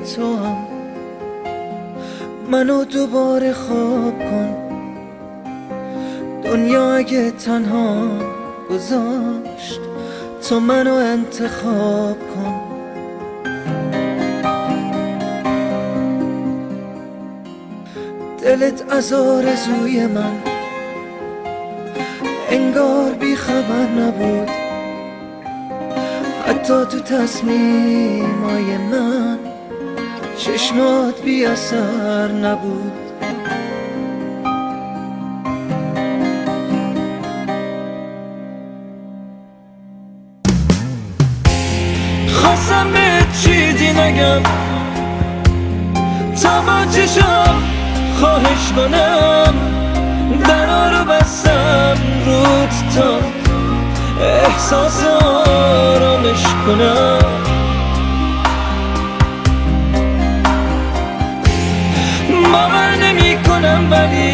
تو هم منو دوباره خواب کن. دنیا اگه تنها گذاشت تو منو انتخاب کن. دلت از آرزوی من انگار بی خبر نبود، حتی تو تصمیمای من چشمات بی اثر نبود. خواستم به چیزی نگم تا با چشم خواهش کنم، درا رو بستم رود تا احساس آرامش کنم. باور نمی کنم ولی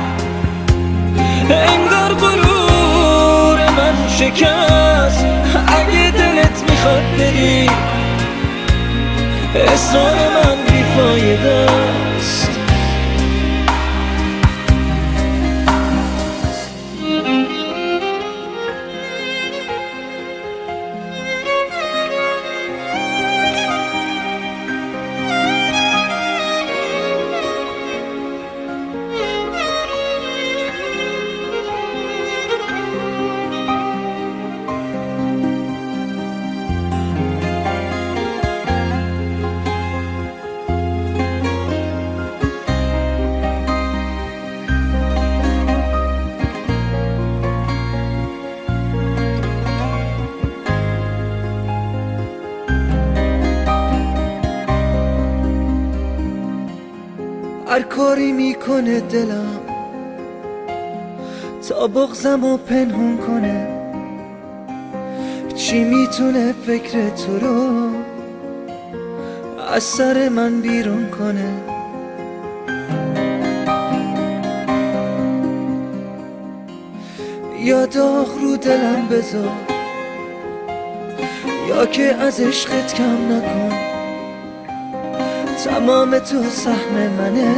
انگار غرور من شکست. اگه دلت میخواد بری اصرار من بیفایده است. هر کاری میکنه دلم تا بغضمو پنهون کنه، چی میتونه فکر تو رو از سر من بیرون کنه. یا داغ رو دلم بذار یا که از عشقت کم نکن. تمام تو سهم منه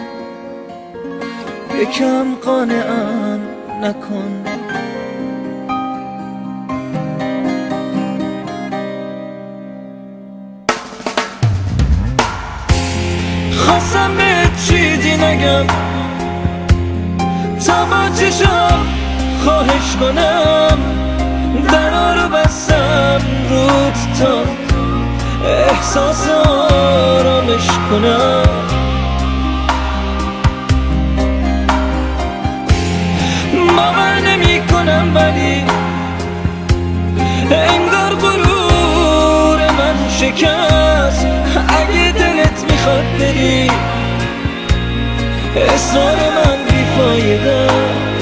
یکم قانعم نکن. خواستم به چیزی نگم تا با چشم خواهش کنم، درا رو بستم رود تا احساس آرامش کنم. باور نمی کنم ولی انگار غرور من شکست. اگه دلت میخواد بری اصرار من بیفایده